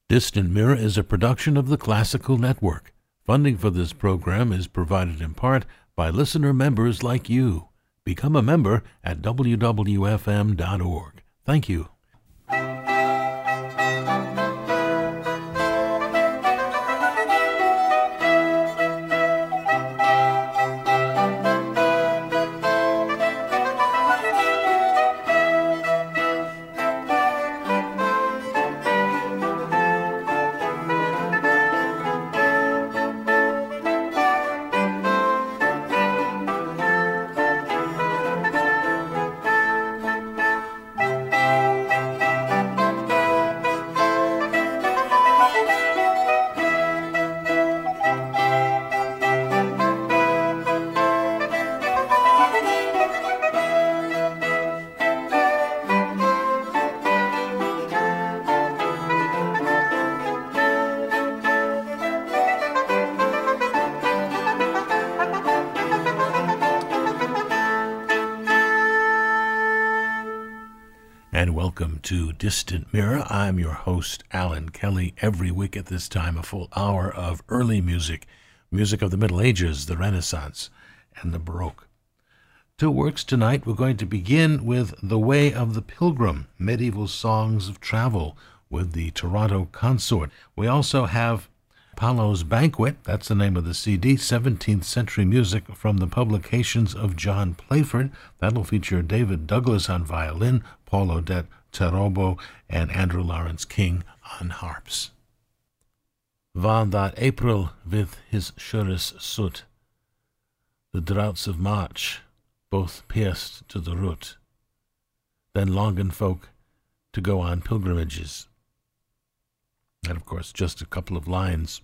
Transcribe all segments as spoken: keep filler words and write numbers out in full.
Distant Mirror is a production of the Classical Network. Funding for this program is provided in part by listener members like you. Become a member at w w f m dot org. Thank you. And welcome to Distant Mirror. I'm your host, Alan Kelly. Every week at this time, a full hour of early music, music of the Middle Ages, the Renaissance, and the Baroque. Two works tonight. We're going to begin with The Way of the Pilgrim, Medieval Songs of Travel, with the Toronto Consort. We also have Apollo's Banquet, that's the name of the C D, seventeenth century music from the publications of John Playford. That'll feature David Douglas on violin, Paul Odette Terobo, and Andrew Lawrence King on harps. Van that April with his surest soot, the droughts of March both pierced to the root, then longen folk to go on pilgrimages. And of course, just a couple of lines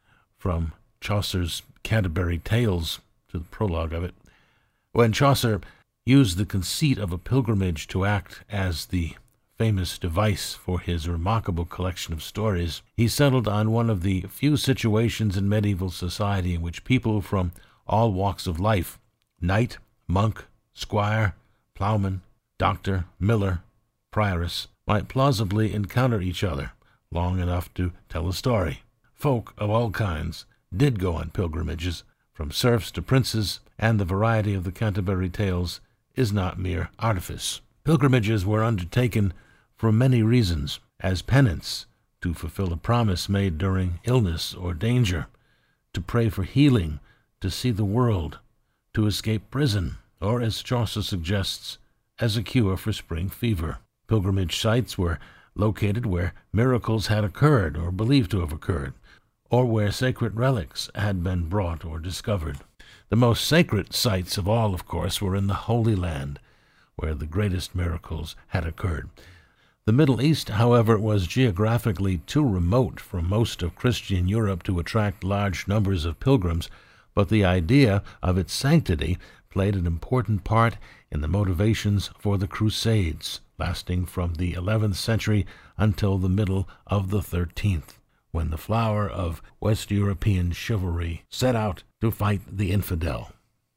from Chaucer's Canterbury Tales to the prologue of it. When Chaucer used the conceit of a pilgrimage to act as the famous device for his remarkable collection of stories, he settled on one of the few situations in medieval society in which people from all walks of life, knight, monk, squire, plowman, doctor, miller, prioress, might plausibly encounter each other long enough to tell a story. Folk of all kinds did go on pilgrimages, from serfs to princes, and the variety of the Canterbury Tales is not mere artifice. Pilgrimages were undertaken for many reasons, as penance, to fulfill a promise made during illness or danger, to pray for healing, to see the world, to escape prison, or, as Chaucer suggests, as a cure for spring fever. Pilgrimage sites were located where miracles had occurred or believed to have occurred, or where sacred relics had been brought or discovered. The most sacred sites of all, of course, were in the Holy Land, where the greatest miracles had occurred. The Middle East, however, was geographically too remote from most of Christian Europe to attract large numbers of pilgrims, but the idea of its sanctity played an important part in the motivations for the Crusades, lasting from the eleventh century until the middle of the thirteenth, when the flower of West European chivalry set out to fight the infidel.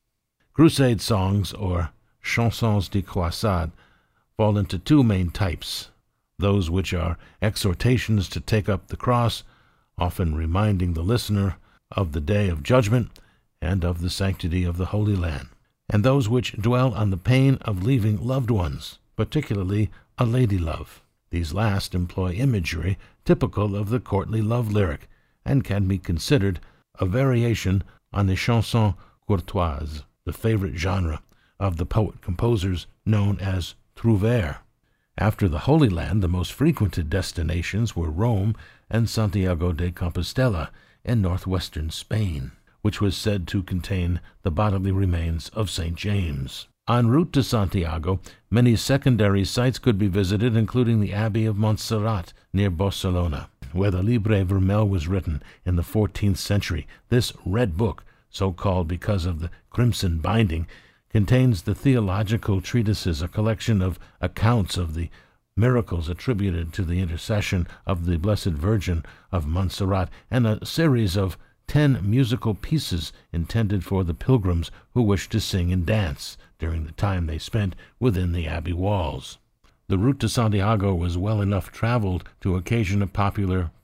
Crusade songs, or chansons de croisade, fall into two main types, those which are exhortations to take up the cross, often reminding the listener of the day of judgment and of the sanctity of the Holy Land, and those which dwell on the pain of leaving loved ones, particularly a lady-love. These last employ imagery typical of the courtly love lyric, and can be considered a variation on the chanson courtoise, the favorite genre of the poet-composers known as trouvères. After the Holy Land, the most frequented destinations were Rome and Santiago de Compostela in northwestern Spain, which was said to contain the bodily remains of Saint James. En route to Santiago, many secondary sites could be visited, including the Abbey of Montserrat near Barcelona, where the Libre Vermell was written in the fourteenth century. This red book, so called because of the crimson binding, contains the theological treatises, a collection of accounts of the miracles attributed to the intercession of the Blessed Virgin of Montserrat, and a series of ten musical pieces intended for the pilgrims who wished to sing and dance during the time they spent within the abbey walls. The route to Santiago was well enough traveled to occasion a popular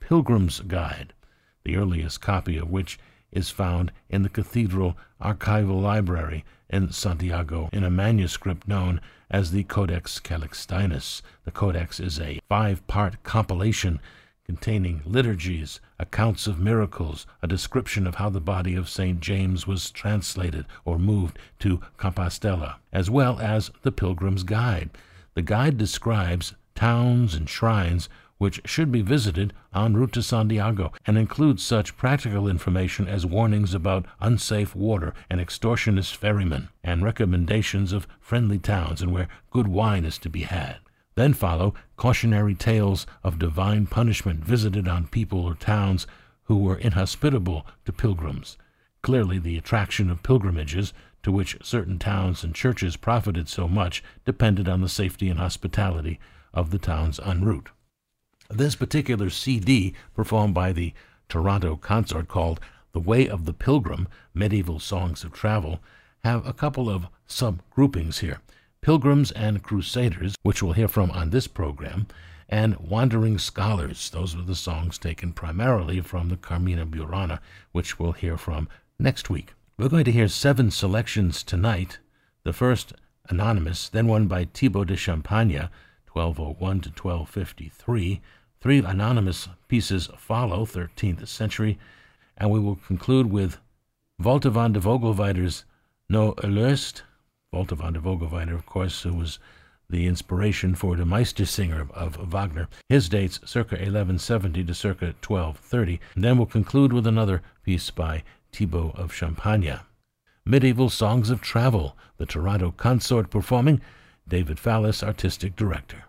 Pilgrim's Guide, the earliest copy of which is found in the Cathedral Archival Library in Santiago in a manuscript known as the Codex Calixtinus. The Codex is a five-part compilation containing liturgies, accounts of miracles, a description of how the body of Saint James was translated or moved to Compostela, as well as the Pilgrim's Guide. The guide describes towns and shrines which should be visited en route to Santiago, and includes such practical information as warnings about unsafe water and extortionist ferrymen, and recommendations of friendly towns and where good wine is to be had. Then follow cautionary tales of divine punishment visited on people or towns who were inhospitable to pilgrims. Clearly, the attraction of pilgrimages, to which certain towns and churches profited so much, depended on the safety and hospitality of the towns en route. This particular C D, performed by the Toronto Consort, called The Way of the Pilgrim, Medieval Songs of Travel, have a couple of subgroupings here. Pilgrims and Crusaders, which we'll hear from on this program, and Wandering Scholars. Those were the songs taken primarily from the Carmina Burana, which we'll hear from next week. We're going to hear seven selections tonight. The first, anonymous, then one by Thibaut de Champagne, twelve oh one to twelve fifty-three. Three anonymous pieces follow, thirteenth century, and we will conclude with Walter van de Vogelweider's No Erlöst. Walter van de Vogelweider, of course, who was the inspiration for the Meistersinger of Wagner. His dates circa eleven seventy to circa twelve thirty. And then we'll conclude with another piece by Thibaut of Champagne. Medieval Songs of Travel, the Toronto Consort performing, David Fallis, artistic director.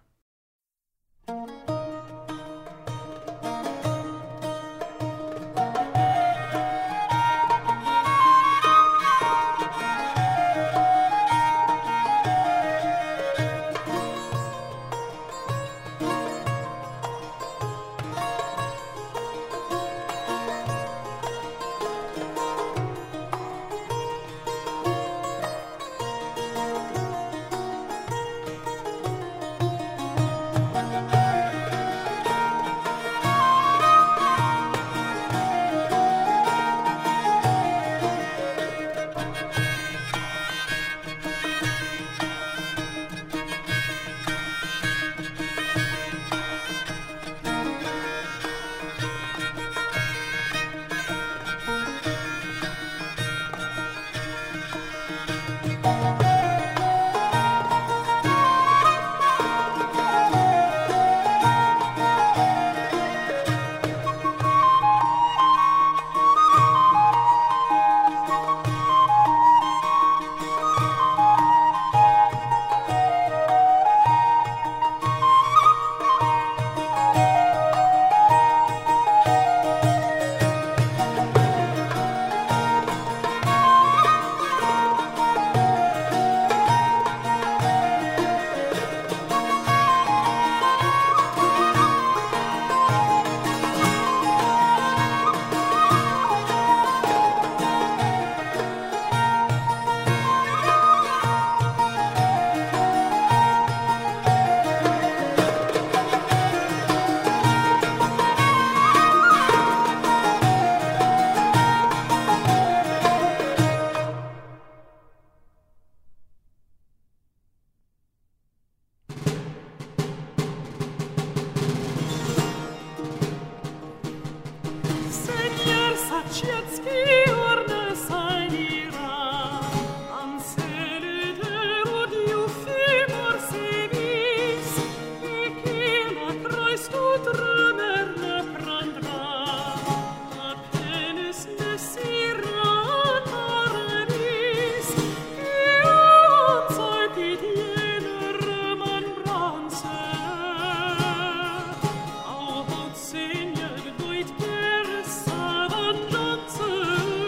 Vengeanza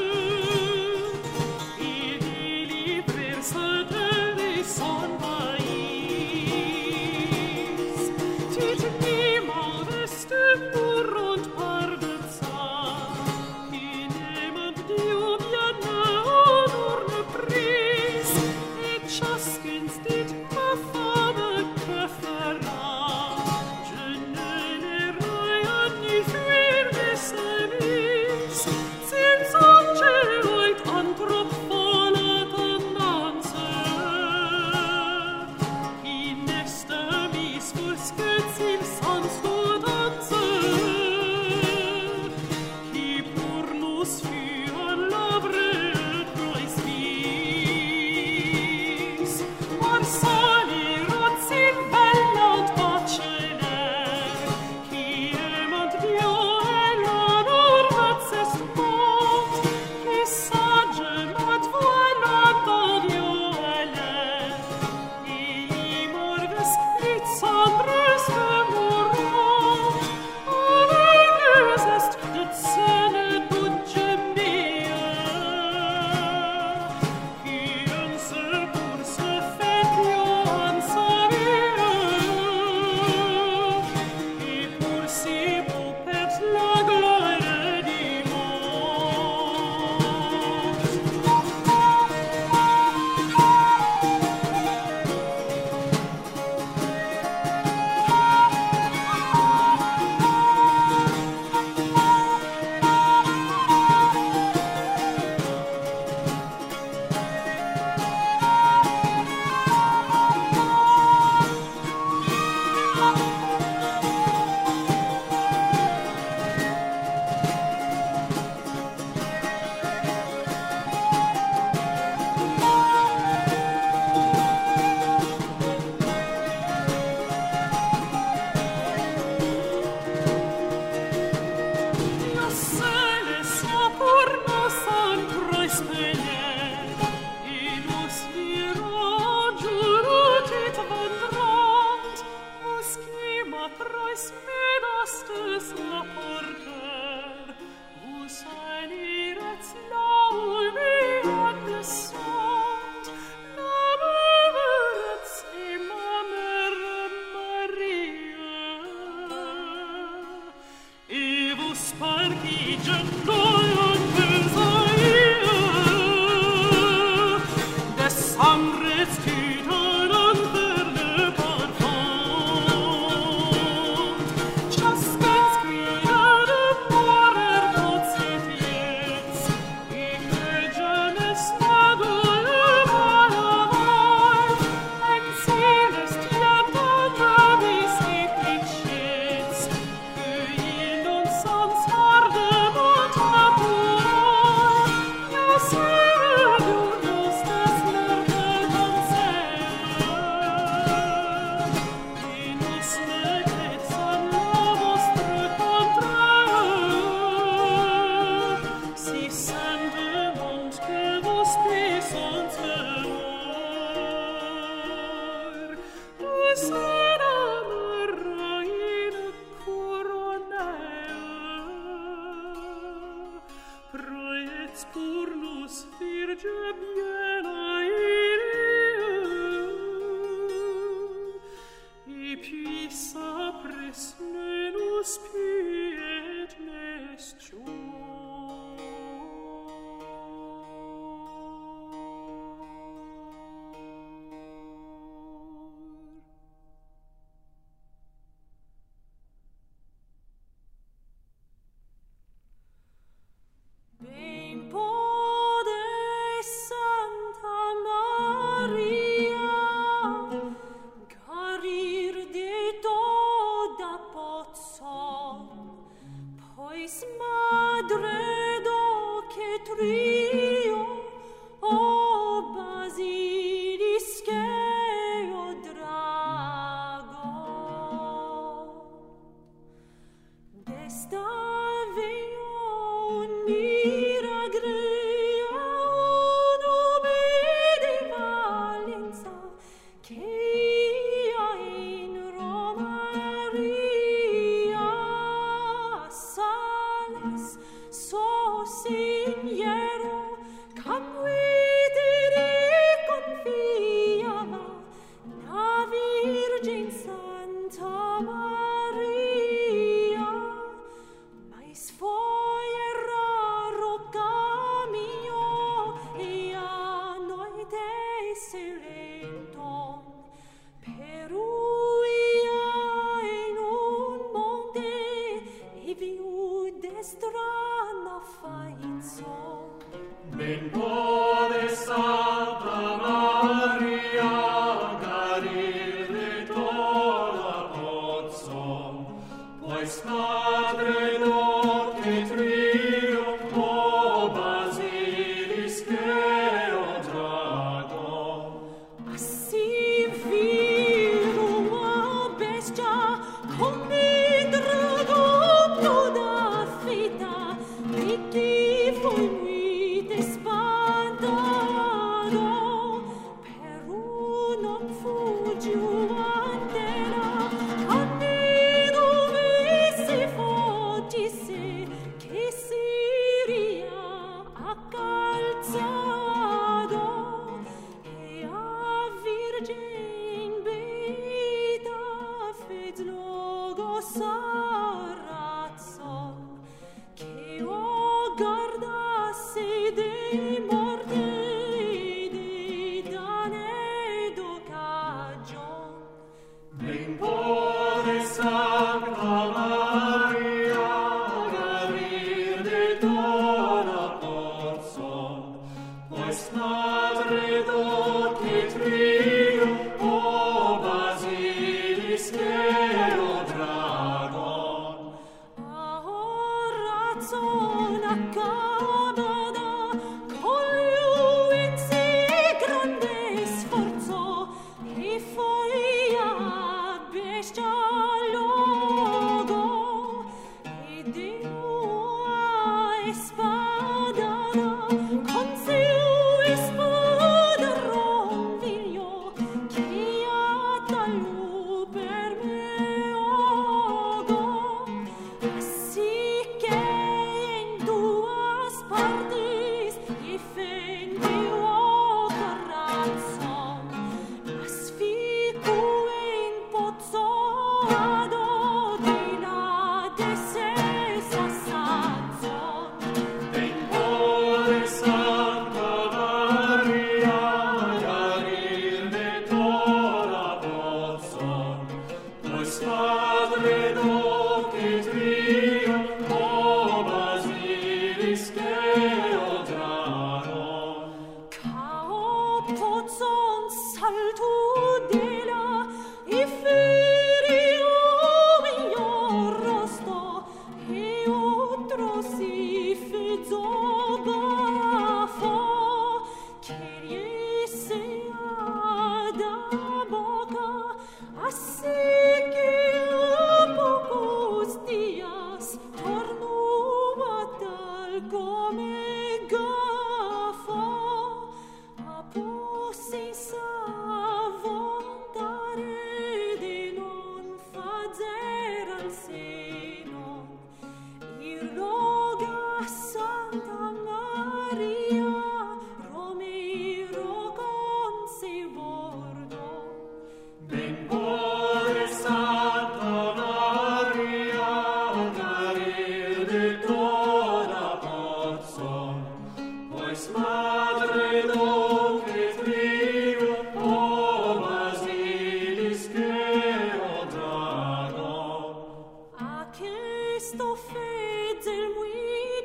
Ado di là de se sa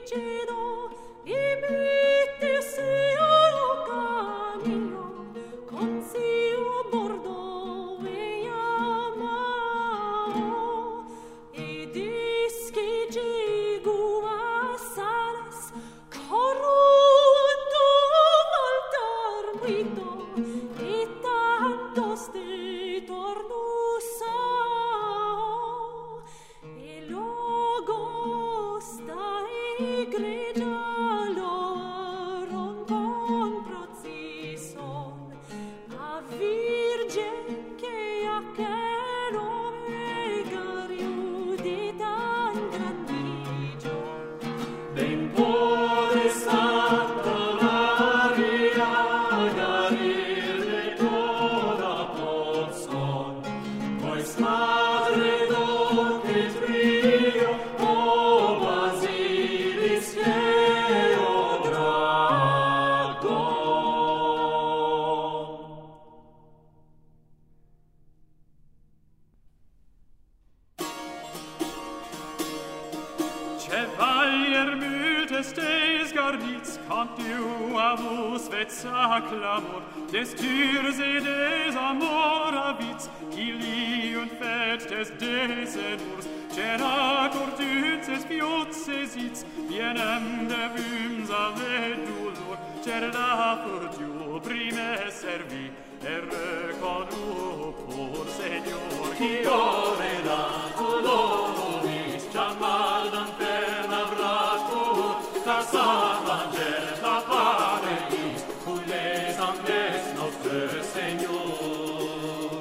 Chevalier mytes des Gardits, quand tu avus vezza clamor, des Tyrs et des Amoravits, qui lit und fett des Desenurs, c'era cortuces fiotses its, vienem de vums ave dulor, c'er la fortune prime servi, e reconu por Señor, qui ore da tu lovis, chamal dan pena bratur, car s'avangel la pareis, pour les Anglais notre Señor.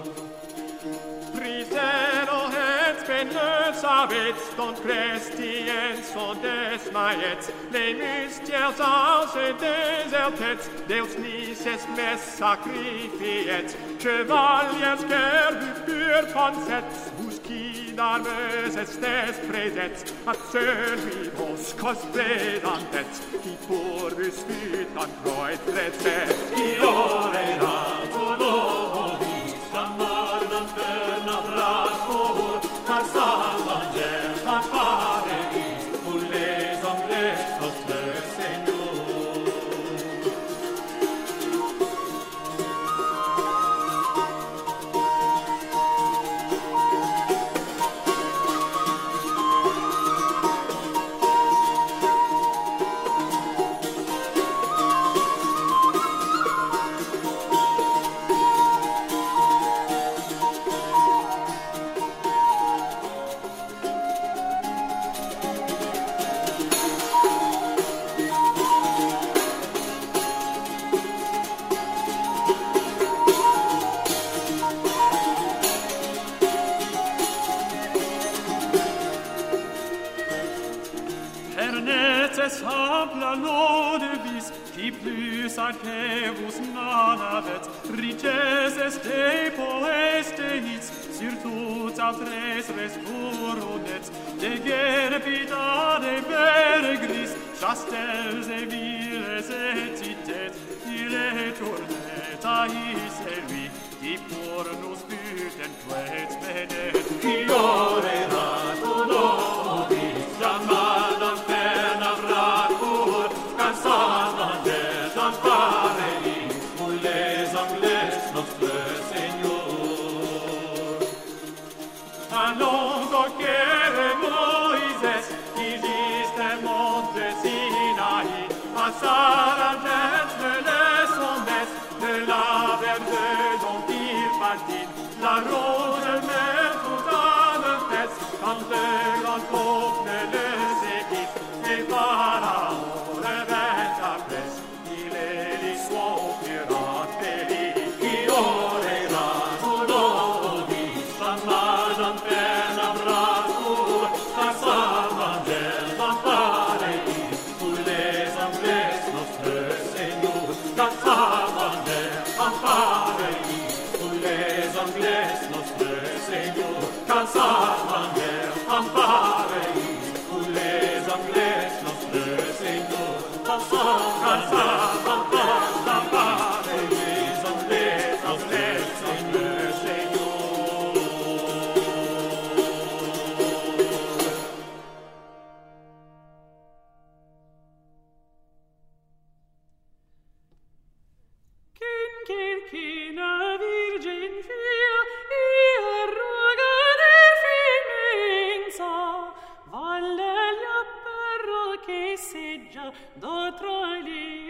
Prisero et benöts avets, don Christiens son des maets, les mystères aus et desertets, Deus nices mes sacrifiets, chevaliers gerbu pur pansets, vos qui d'armes estes presets, at servivos cos predantets, qui pour vos fut an croit recet, qui orera tu nobis, damnardam perna bracor, car s'avangel a pareis, pour les Anglais notre Señor. Pernetes habla lode vis, qui plus archevus nanavet, riches este poeste its, sur tuts altres res coronets, de gerbitade peregris, chastels et viles et citet, il est tournet a i servi, qui por nos puten tuet benet, qui orera tu nobis, jamadam perna bracur, car s'avangel a pareis, pour les Anglais notre Señor. Allons conquérir Moïses, qui diste monte Sinaï, à Saragent de l'essombès, de la verge dont il partit, la rose mer tout à le fesse, quand le grand peuple le séquit, et Pharaon revint à presse, il est l'histoire pirate périt, qui orera tu nobis, chamadam perna bracur, car s'avangel a pareis, pour les Anglais notre Señor, car s'avangel a pareis, pour les Anglais notre Señor, car s'avangel a pareis, pour les Anglais notre Señor, car s'avangel a pareis, les Anglais notre Señor. che seggia d'altra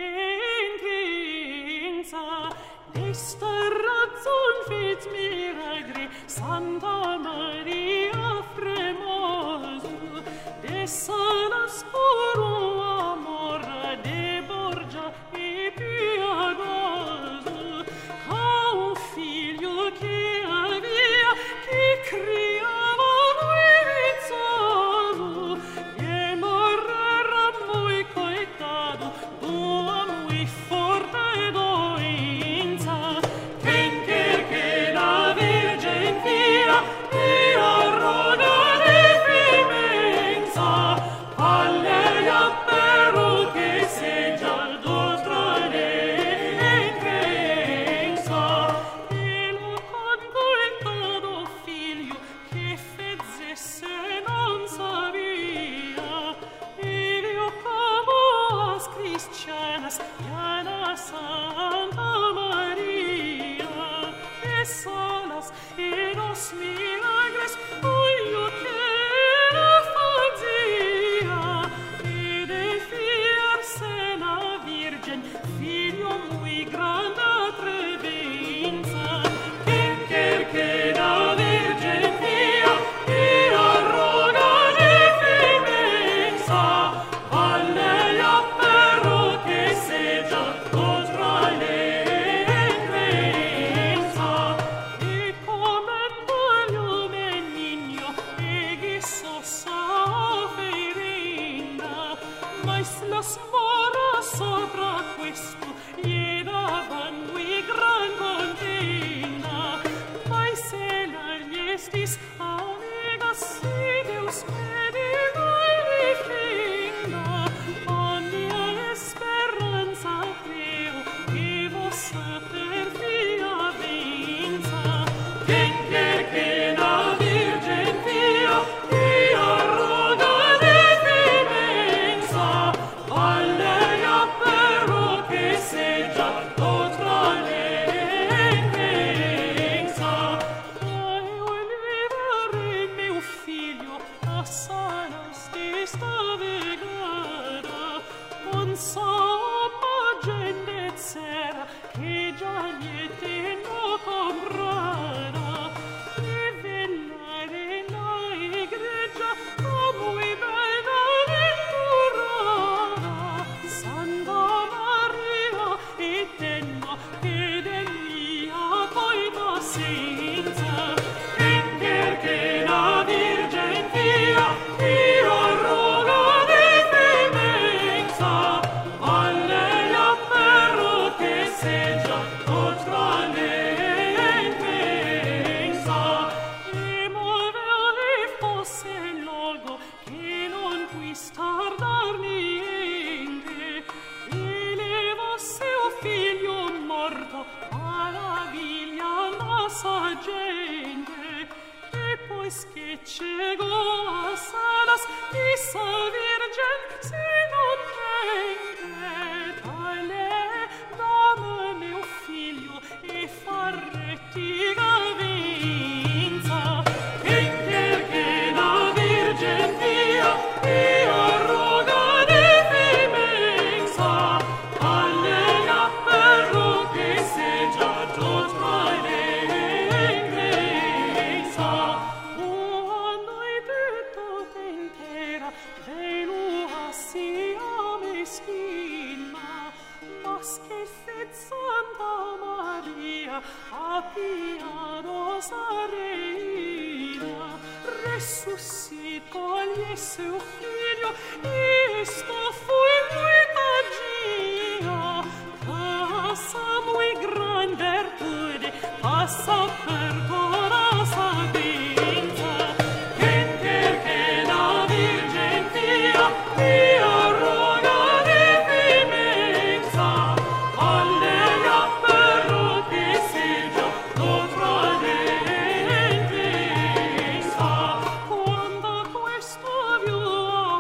lingrinza, desta razzon fez miragri, Santa Maria fremoso, dessa las puro amor de Borgia e piadoso, a un figlio che avea, che criava lui vizzoso, e morrera muy coitado, dua muy forte doenza, chen quer che la Virgen fia, e arroga de femenza, alleia però che seggia d'oltre l'engrenza, e lo concoitado figlio che fezzesse non sabia, e io como as cristianas, Iana Santa Maria, e solas e los milagres, io che la fazia, e de fiarse la Virgen, figlio muy grande atrevenza, che quer che la Virgen fia, e arroga de femenza, alleia però che seggia d'oltre l'engrenza, e come voglio benigno, e gisso sa ferinda, mais las mora sopra questo, gli davan muy gran contenda, mais se la estis amigas, si Deus medica e defenda, a mia esperanza creo, che vossa perfia venza, chen quer che la Virgen fia, e arroga de femenza, alleia però che seggia d'oltre l'engrenza, e olivare meu figlio a salas desta vegada, con somma gente sera, che già niente no comprara, e venare la igreja muy bella venturata, Santa Maria eterna, che de mia coita senza, e quer che la Virgen fia, e arroga de femenza, alleia però che seggia d'oltre l'engrenza, e movele fosse l'olgo, che non quis tardar niente, e levasse o figlio morto alla viglia massa gente, e pois che cegò a salas di sa Virgen si non prende, tale dame meo figlio e farretti gavinza, che quer che la Virgen fia, e arroga de femenza, alleia però che seggia d'oltre l'engrenza, o noi tutto intera, velua sia meschina, mas che fet Santa Maria, a piadosa reina, resuscitò gli seu figlio, e sto fui muy tagia, passa muy gran virtude, passa per toda sapienza, chen quer che la Virgen fia, e arroga de femenza, alleia però che seggia d'oltre l'engrenza, quando questo viu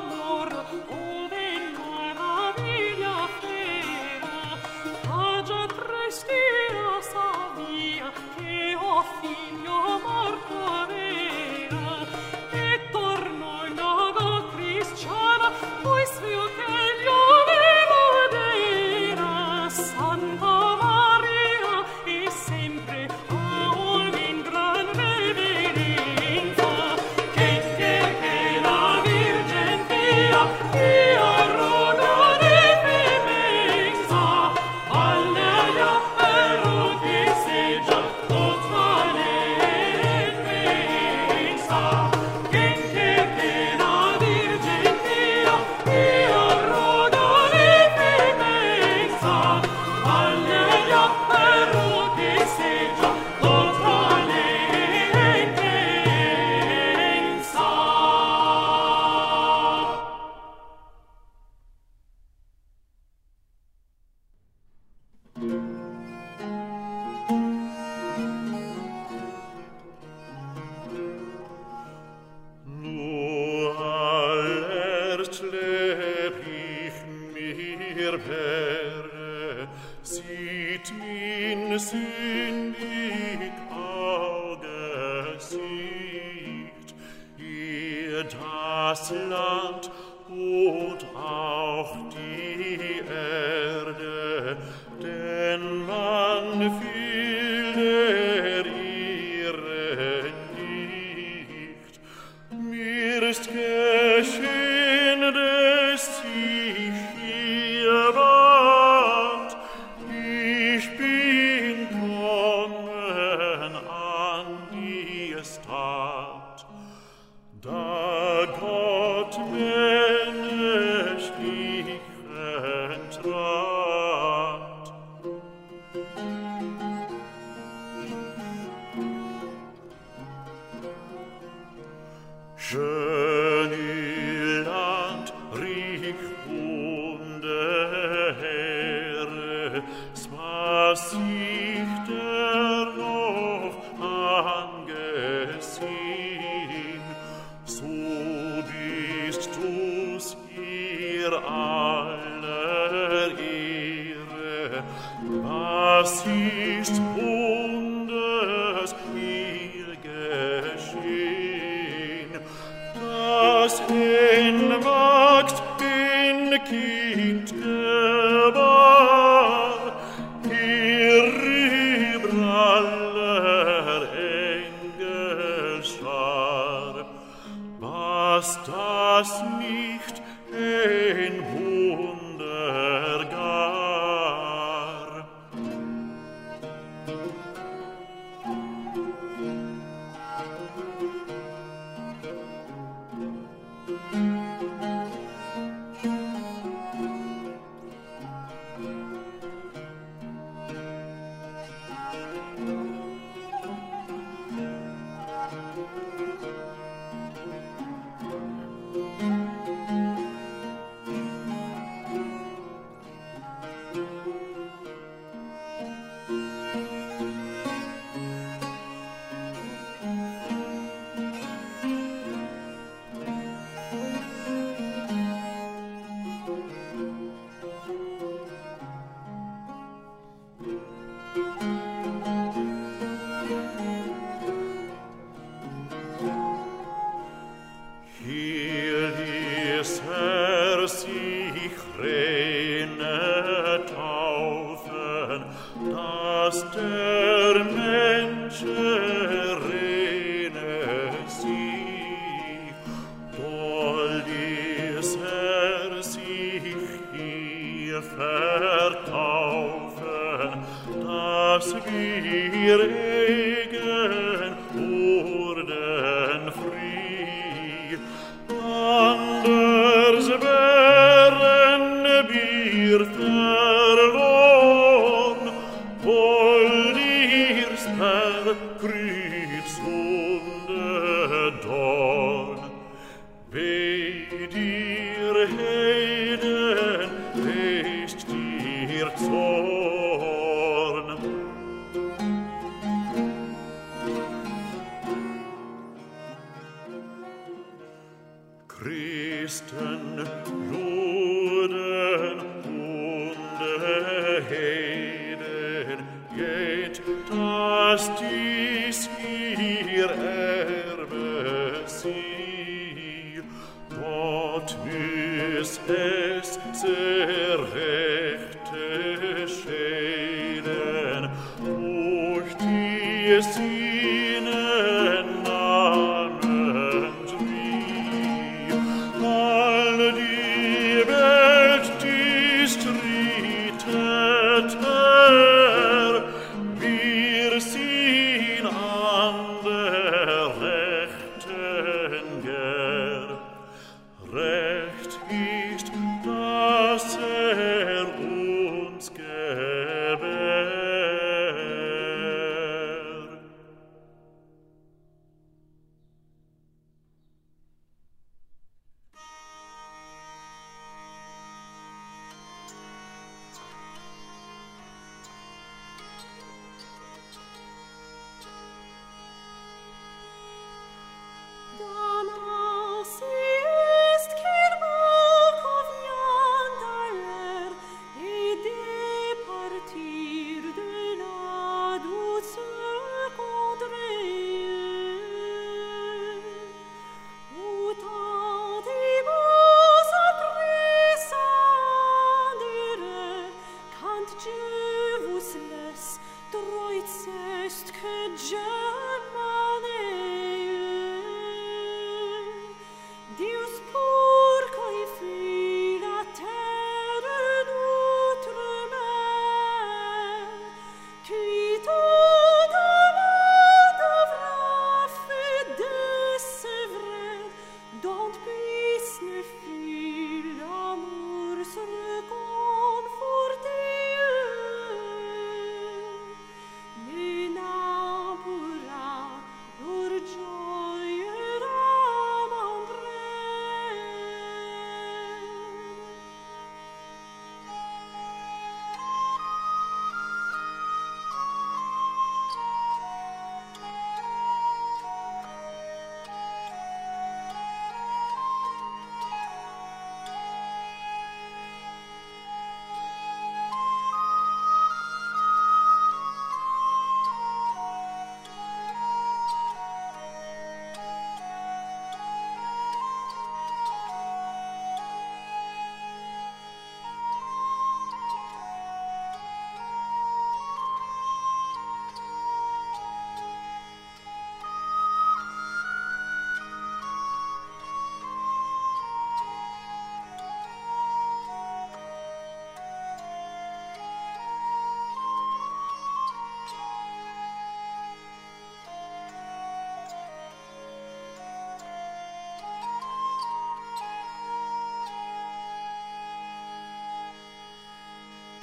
Alle die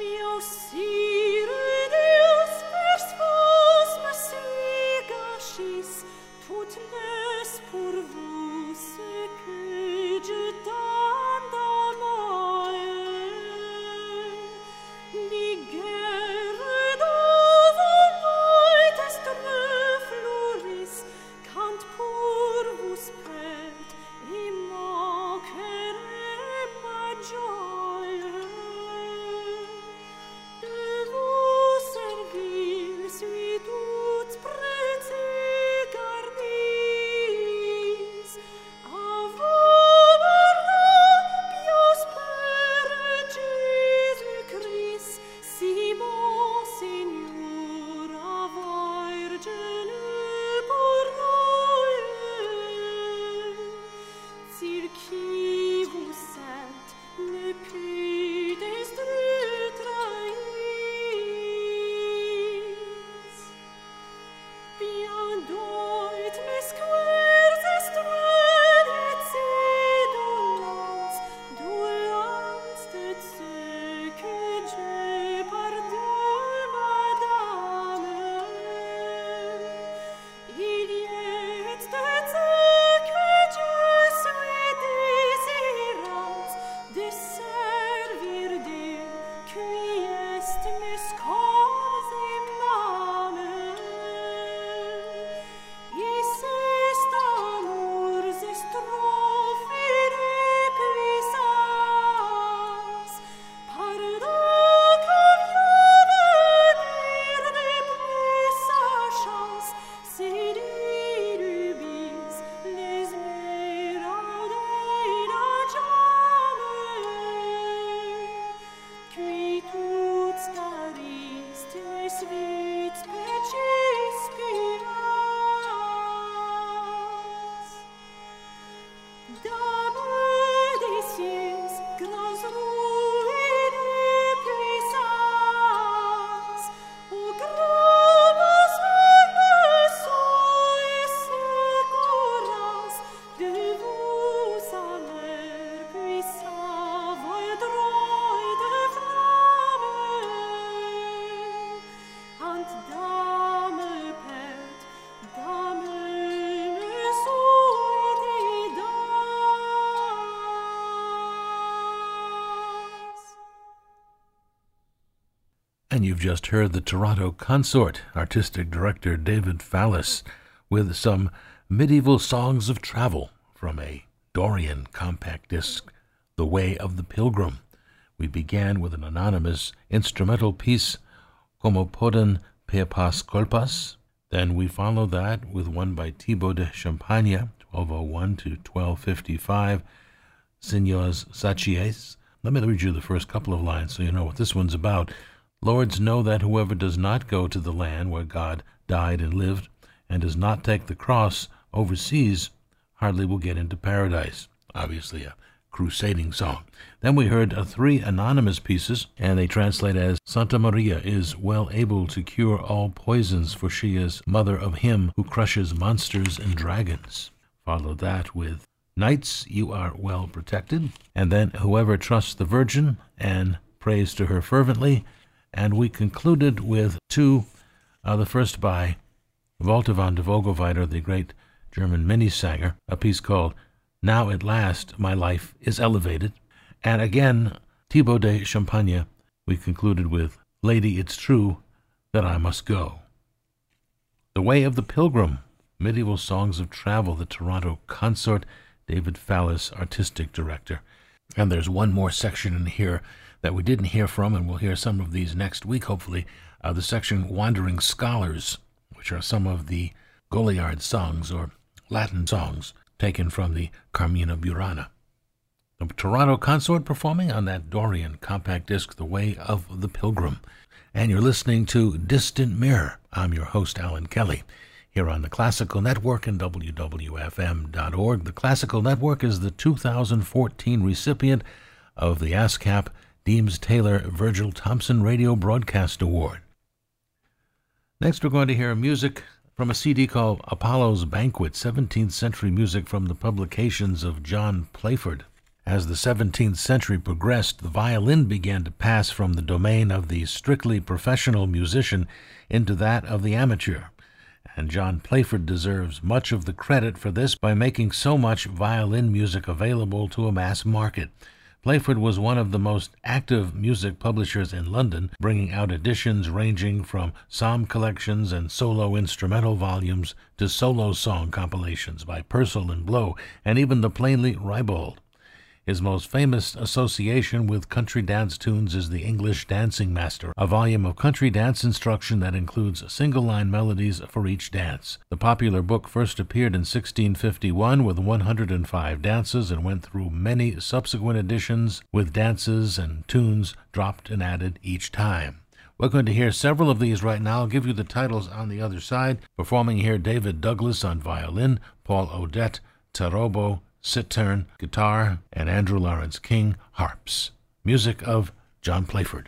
And you've just heard the Toronto Consort, artistic director David Fallis, with some medieval songs of travel from a Dorian compact disc, The Way of the Pilgrim. We began with an anonymous instrumental piece, Como Poden Pepas Colpas. Then we followed that with one by Thibaut de Champagne, twelve oh one to twelve fifty-five, Signors Sachies. Let me read you the first couple of lines so you know what this one's about. Lords, know that whoever does not go to the land where God died and lived, and does not take the cross overseas, hardly will get into paradise. Obviously a crusading song. Then we heard uh, three anonymous pieces, and they translate as, Santa Maria is well able to cure all poisons, for she is mother of him who crushes monsters and dragons. Follow that with, Knights, you are well protected. And then, whoever trusts the Virgin and prays to her fervently. And we concluded with two, uh, the first by Walter van de Vogelweide, the great German mini-sanger, a piece called Now at Last My Life is Elevated. And again, Thibaut de Champagne, we concluded with Lady, It's True That I Must Go. The Way of the Pilgrim, medieval songs of travel, the Toronto Consort, David Fallis, artistic director. And there's one more section in here that we didn't hear from, and we'll hear some of these next week, hopefully, uh, the section Wandering Scholars, which are some of the Goliard songs or Latin songs taken from the Carmina Burana. The Toronto Consort performing on that Dorian compact disc, The Way of the Pilgrim. And you're listening to Distant Mirror. I'm your host, Alan Kelly, here on the Classical Network and W W F M dot org. The Classical Network is the two thousand fourteen recipient of the ASCAP Deems Taylor Virgil Thompson Radio Broadcast Award. Next, we're going to hear music from a C D called Apollo's Banquet, seventeenth century music from the publications of John Playford. As the seventeenth century progressed, the violin began to pass from the domain of the strictly professional musician into that of the amateur, and John Playford deserves much of the credit for this by making so much violin music available to a mass market. Playford was one of the most active music publishers in London, bringing out editions ranging from psalm collections and solo instrumental volumes to solo song compilations by Purcell and Blow, and even the plainly ribald. His most famous association with country dance tunes is the English Dancing Master, a volume of country dance instruction that includes single-line melodies for each dance. The popular book first appeared in sixteen fifty-one with one hundred five dances and went through many subsequent editions with dances and tunes dropped and added each time. We're going to hear several of these right now. I'll give you the titles on the other side. Performing here, David Douglas on violin, Paul Odette, Tarobo, Cittern, guitar, and Andrew Lawrence King, harps. Music of John Playford.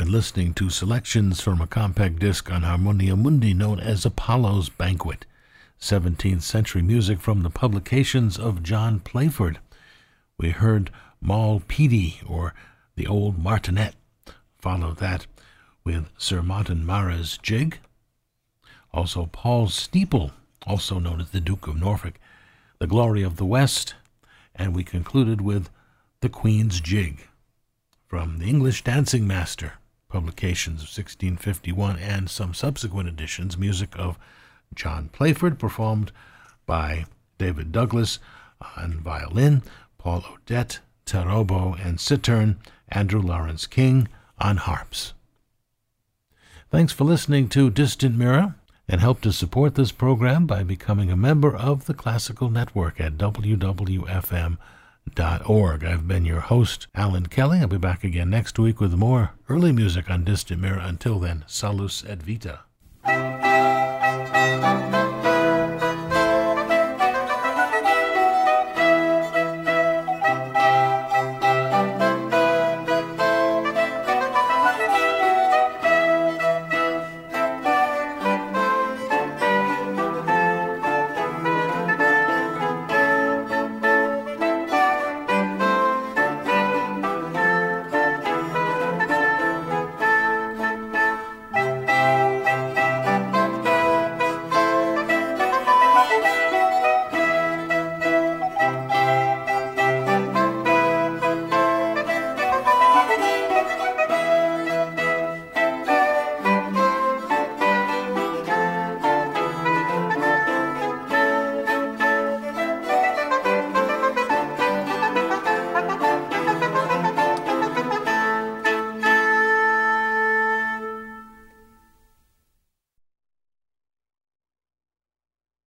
been listening to selections from a compact disc on Harmonia Mundi known as Apollo's Banquet, seventeenth century music from the publications of John Playford. We heard Moll Peedy, or the Old Martinet. Followed that with Sir Martin Mara's Jig. Also Paul Steeple, also known as the Duke of Norfolk, The Glory of the West. And we concluded with The Queen's Jig, from the English Dancing Master, publications of sixteen fifty-one, and some subsequent editions, music of John Playford, performed by David Douglas on violin, Paul Odette, Tarobo and Cittern, Andrew Lawrence King on harps. Thanks for listening to Distant Mirror, and help to support this program by becoming a member of the Classical Network at w w f m dot org. I've been your host, Alan Kelly. I'll be back again next week with more early music on Distant Mirror. Until then, salus et vita.